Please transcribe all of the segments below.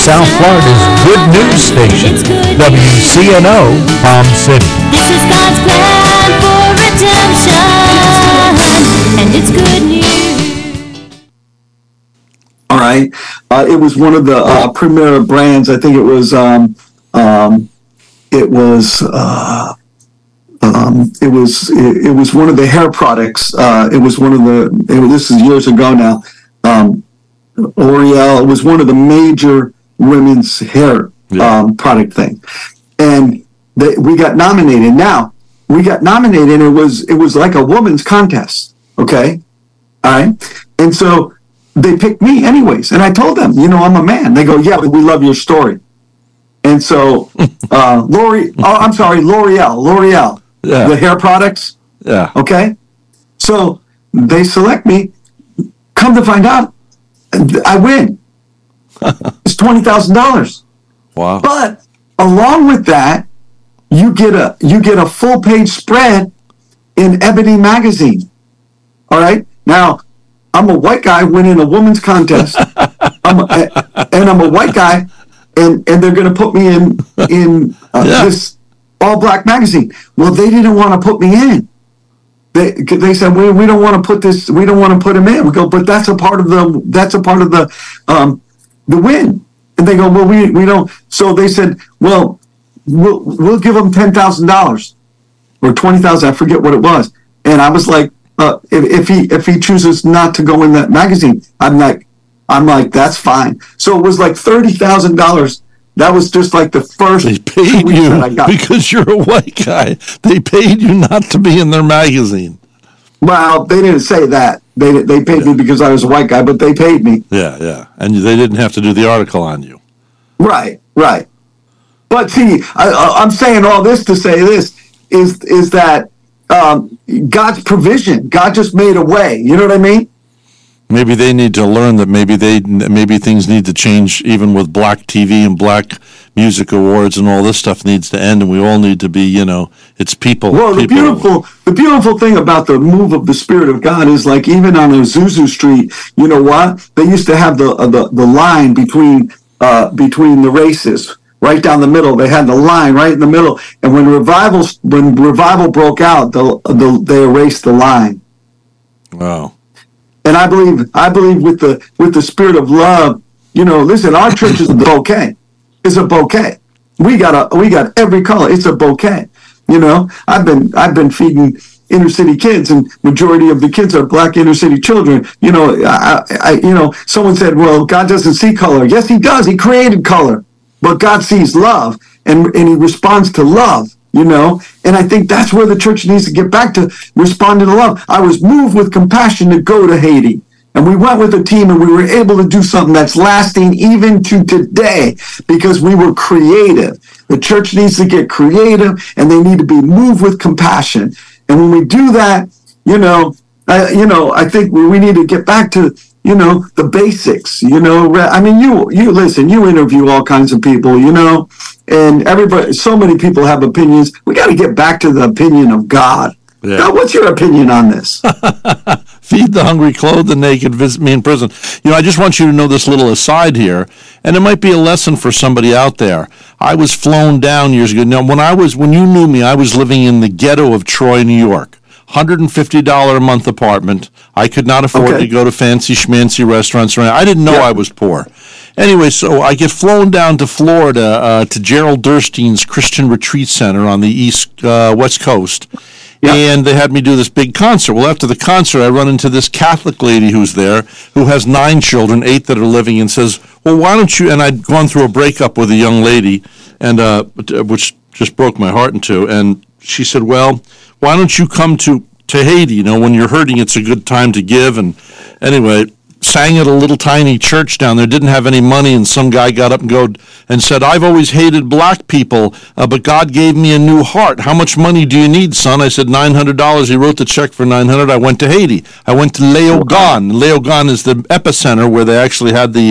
South Florida's good news station, WCNO Palm City. This is God's plan for redemption, and it's good news. All right. It was one of the premier brands. I think it was one of the hair products. This is years ago now. L'Oreal. It was one of the major women's hair product thing, and we got nominated. Now we got nominated, and it was like a woman's contest. Okay, all right, and so they picked me anyways, and I told them, I'm a man. They go, yeah, we love your story, and so L'Oreal, the hair products. Yeah. Okay, so they select me. Come to find out, I win. It's $20,000. Wow. But along with that, you get a full page spread in Ebony magazine. All right. Now, I'm a white guy winning a woman's contest, I'm a white guy, and they're going to put me in this all black magazine. Well, they didn't want to put me in. They said we don't want to put this. We don't want to put him in. We go, but that's a part of the win. And they go, well, we don't. So they said, well, we'll give him $10,000 or $20,000. I forget what it was. And I was like, if he chooses not to go in that magazine, I'm like, that's fine. So it was like $30,000. That was just like the first. They paid you because you're a white guy. They paid you not to be in their magazine. Well, they didn't say that. They paid me because I was a white guy, but they paid me. Yeah. And they didn't have to do the article on you. Right. But see, I'm saying all this to say this is that God's provision. God just made a way. You know what I mean? Maybe they need to learn that maybe things need to change, even with black TV and black music awards and all this stuff needs to end, and we all need to be, it's people. Well, the beautiful thing about the move of the Spirit of God is, like, even on Azusa Street, you know what? They used to have the line between the races. Right down the middle, they had the line right in the middle, and when revival broke out, they erased the line. Wow. And I believe with the spirit of love, listen, our church is a bouquet. It's a bouquet. We got every color. It's a bouquet. I've been feeding inner city kids, and majority of the kids are black inner city children. Someone said, well, God doesn't see color. Yes, he does. He created color, but God sees love, and he responds to love. And I think that's where the church needs to get back to, responding to love. I was moved with compassion to go to Haiti, and we went with a team, and we were able to do something that's lasting even to today because we were creative. The church needs to get creative, and they need to be moved with compassion. And when we do that, I think we need to get back to the basics. I mean, you listen, you interview all kinds of people, and everybody, so many people have opinions. We got to get back to the opinion of God. Yeah. God, what's your opinion on this? Feed the hungry, clothe the naked, visit me in prison. I just want you to know this little aside here, and it might be a lesson for somebody out there. I was flown down years ago. Now, when you knew me, I was living in the ghetto of Troy, New York. $150 a month apartment. I could not afford to go to fancy schmancy restaurants. I didn't know I was poor. Anyway, so I get flown down to Florida to Gerald Durstein's Christian Retreat Center on the West Coast. Yep. And they had me do this big concert. Well, after the concert, I run into this Catholic lady who's there, who has 9 children, 8 that are living, and says, well, why don't you, and I'd gone through a breakup with a young lady, and which just broke my heart in two, and she said, well, why don't you come to Haiti? When you're hurting, it's a good time to give. And anyway, sang at a little tiny church down there, didn't have any money, and some guy got up and said, I've always hated black people, but God gave me a new heart. How much money do you need, son? I said, $900. He wrote the check for $900. I went to Haiti. I went to Léogâne. Léogâne is the epicenter where they actually had the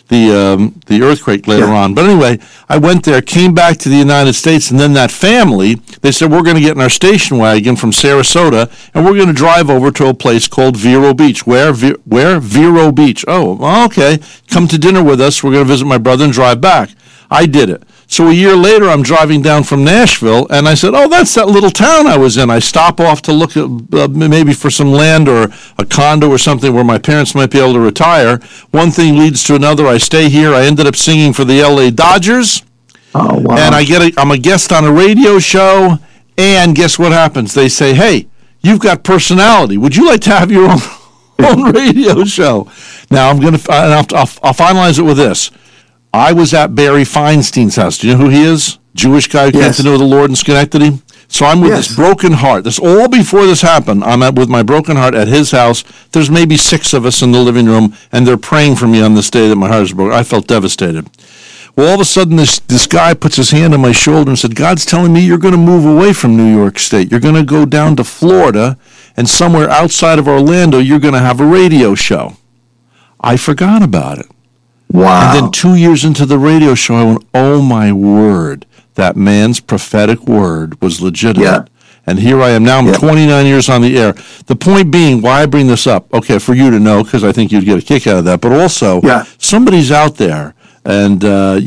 the earthquake later on. But anyway, I went there, came back to the United States, and then that family, they said, we're going to get in our station wagon from Sarasota, and we're going to drive over to a place called Vero Beach. Where? Vero Beach. Oh, okay. Come to dinner with us. We're going to visit my brother and drive back. I did it. So a year later, I'm driving down from Nashville, and I said, oh, that's that little town I was in. I stop off to look at maybe for some land or a condo or something where my parents might be able to retire. One thing leads to another. I stay here. I ended up singing for the L.A. Dodgers. Oh, wow. And I'm a guest on a radio show, and guess what happens? They say, hey, you've got personality. Would you like to have your own radio show? Now, I'll finalize it with this. I was at Barry Feinstein's house. Do you know who he is? Jewish guy who came to know the Lord in Schenectady. So I'm with this broken heart. This all before this happened. I'm with my broken heart at his house. There's maybe 6 of us in the living room, and they're praying for me on this day that my heart is broken. I felt devastated. Well, all of a sudden, this guy puts his hand on my shoulder and said, God's telling me you're going to move away from New York State. You're going to go down to Florida, and somewhere outside of Orlando, you're going to have a radio show. I forgot about it. Wow. And then 2 years into the radio show, I went, oh, my word, that man's prophetic word was legitimate. Yeah. And here I am. Now I'm 29 years on the air. The point being, why I bring this up, okay, for you to know, because I think you'd get a kick out of that, but also somebody's out there, and,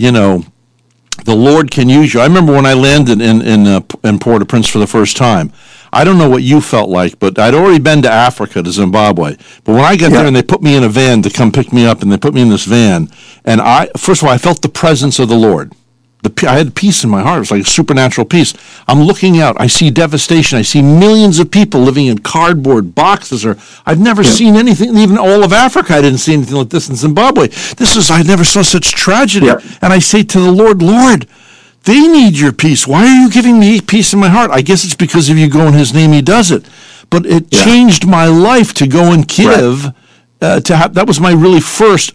the Lord can use you. I remember when I landed in Port-au-Prince for the first time. I don't know what you felt like, but I'd already been to Africa, to Zimbabwe. But when I got there and they put me in a van to come pick me up, and they put me in this van, and first of all, I felt the presence of the Lord. I had peace in my heart. It was like a supernatural peace. I'm looking out. I see devastation. I see millions of people living in cardboard boxes. I've never seen anything, even all of Africa, I didn't see anything like this in Zimbabwe. I never saw such tragedy. And I say to the Lord, Lord, they need your peace. Why are you giving me peace in my heart? I guess it's because if you go in his name, he does it. But it changed my life to go and Kiev. That was my really first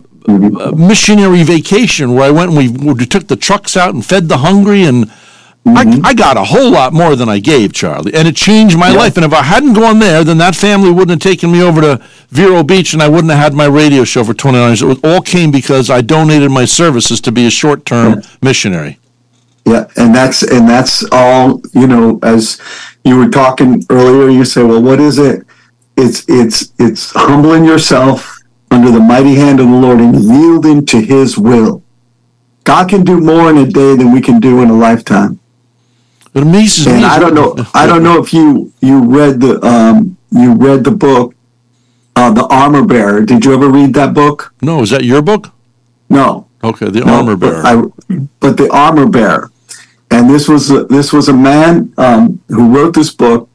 missionary vacation, where I went and we took the trucks out and fed the hungry, and I got a whole lot more than I gave, Charlie, and it changed my life. And if I hadn't gone there, then that family wouldn't have taken me over to Vero Beach, and I wouldn't have had my radio show for 29 years. It all came because I donated my services to be a short-term missionary. Yeah, and that's all, as you were talking earlier, you say, well, what is it? It's humbling yourself under the mighty hand of the Lord and yielding to his will. God can do more in a day than we can do in a lifetime. It amazes me. And I don't know if you read the book, The Armor Bearer. Did you ever read that book? No, is that your book? No. Okay, The Armor Bearer. But The Armor Bearer. And this was a man who wrote this book,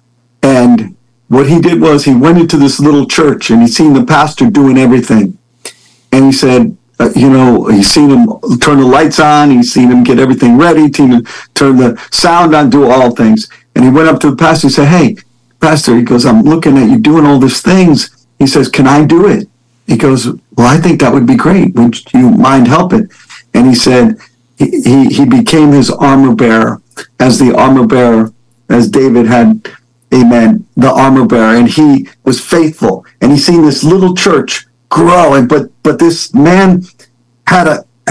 and what he did was he went into this little church and he seen the pastor doing everything. And he said, he's seen him turn the lights on, he's seen him get everything ready, turn the sound on, do all things. And he went up to the pastor and said, hey, pastor, he goes, I'm looking at you doing all these things. He says, can I do it? He goes, well, I think that would be great. Would you mind helping? And he said, he became his armor bearer, as the armor bearer, as David had, amen, the armor bearer, and he was faithful, and he seen this little church grow, and but this man had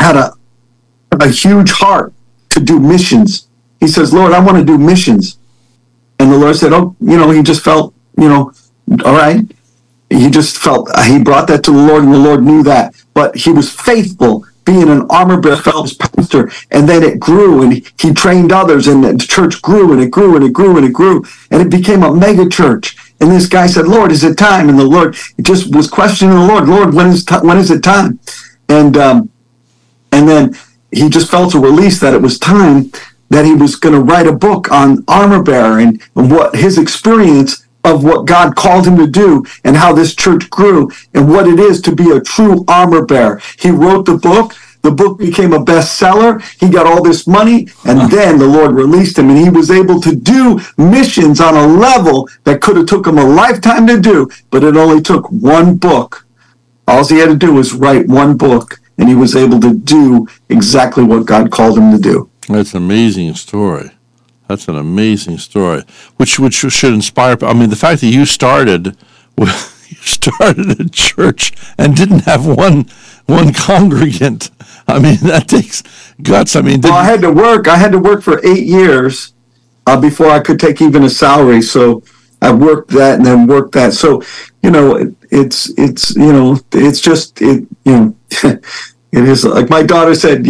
a huge heart to do missions. He says, Lord, I want to do missions. And the Lord said, he just felt, all right. He just felt, he brought that to the Lord, and the Lord knew that. But he was faithful, being an armor bearer, felt his pastor, and then it grew, and he trained others, and the church grew, and it grew, and it grew, and it grew, and it became a mega church. And this guy said, Lord, is it time? And the Lord just was questioning the Lord, when is it time? And then he just felt a release that it was time, that he was going to write a book on armor bearer and what his experience of what God called him to do, and how this church grew, and what it is to be a true armor bearer. He wrote the book. The book became a bestseller. He got all this money, and then the Lord released him, and he was able to do missions on a level that could have took him a lifetime to do, but it only took one book. All he had to do was write one book, and he was able to do exactly what God called him to do. That's an amazing story. That's an amazing story, which should inspire. I mean, the fact that you started a church and didn't have one one congregant. I mean, that takes guts. I mean, Well, I had to work for 8 years before I could take even a salary. So I worked that and then worked that. So, it's just, it is like my daughter said,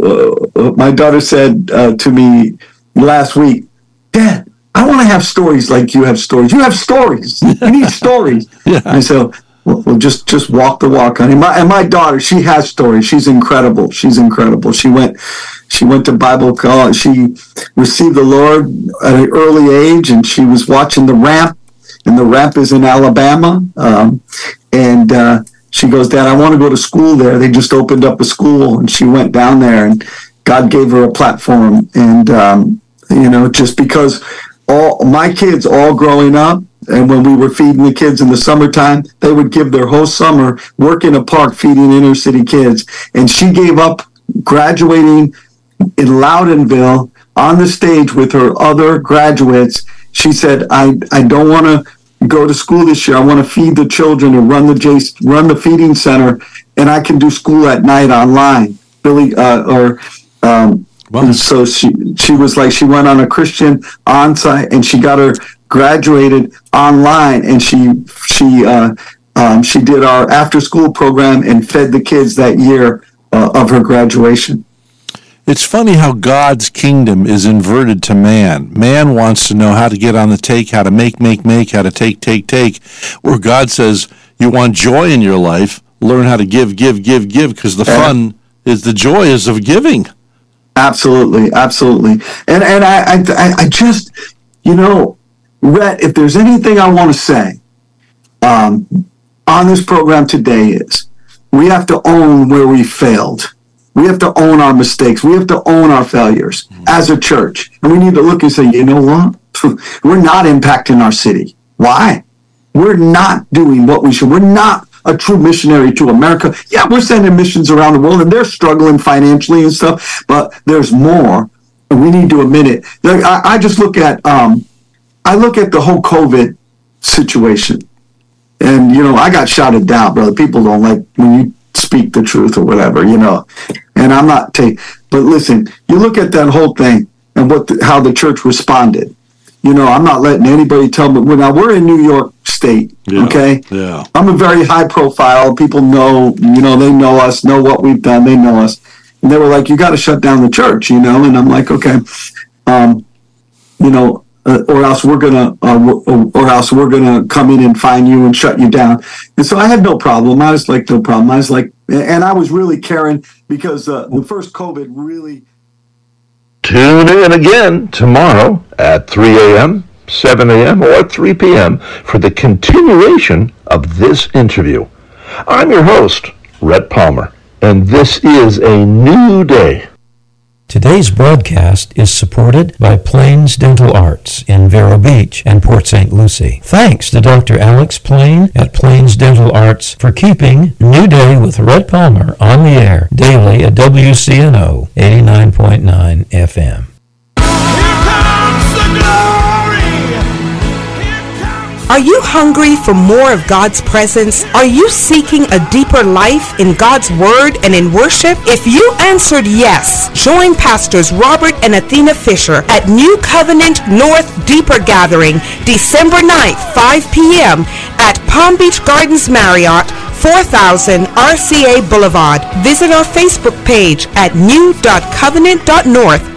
to me last week, Dad, I want to have stories like you have stories. You have stories. You need stories. Yeah. And so, well, just walk the walk, honey. My daughter, she has stories. She's incredible. She went to Bible college. She received the Lord at an early age, and she was watching the Ramp, and the Ramp is in Alabama. She goes, Dad, I want to go to school there. They just opened up a school, and she went down there, and God gave her a platform. And just because all my kids all growing up, and when we were feeding the kids in the summertime, they would give their whole summer work in a park feeding inner city kids. And she gave up graduating in Loudonville on the stage with her other graduates. She said, I don't want to go to school this year. I want to feed the children and run the feeding center, and I can do school at night online. Wow. So she was like, she went on a Christian on-site, and she got her graduated online, and she did our after-school program and fed the kids that year of her graduation. It's funny how God's kingdom is inverted to man. Man wants to know how to get on the take, how to make, how to take. Where God says, you want joy in your life, learn how to give, because the fun is, the joy is of giving. Absolutely. And I just, Rhett, if there's anything I want to say on this program today is we have to own where we failed. We have to own our mistakes. We have to own our failures as a church. And we need to look and say, you know what? We're not impacting our city. Why? We're not doing what we should. We're not a true missionary to America. Yeah, we're sending missions around the world, and they're struggling financially and stuff, but there's more, and we need to admit it. I just look at, I look at the whole COVID situation, and, I got shouted down, brother. People don't like when you speak the truth or whatever, and I'm not but listen, you look at that whole thing and how the church responded. I'm not letting anybody tell me. Now, we're in New York State, okay? Yeah. I'm a very high profile. People know, they know us, know what we've done. They know us. And they were like, you got to shut down the church, and I'm like, okay, or else we're gonna come in and find you and shut you down. And so I had no problem. I was like, no problem. I was like, and I was really caring because the first COVID really. Tune in again tomorrow at 3 a.m., 7 a.m., or 3 p.m. for the continuation of this interview. I'm your host, Rhett Palmer, and this is a new day. Today's broadcast is supported by Plains Dental Arts in Vero Beach and Port St. Lucie. Thanks to Dr. Alex Plain at Plains Dental Arts for keeping New Day with Rhett Palmer on the air daily at WCNO 89.9 FM. Are you hungry for more of God's presence? Are you seeking a deeper life in God's Word and in worship? If you answered yes, join Pastors Robert and Athena Fisher at New Covenant North Deeper Gathering, December 9th, 5 p.m. at Palm Beach Gardens Marriott, 4000 RCA Boulevard. Visit our Facebook page at new.covenant.north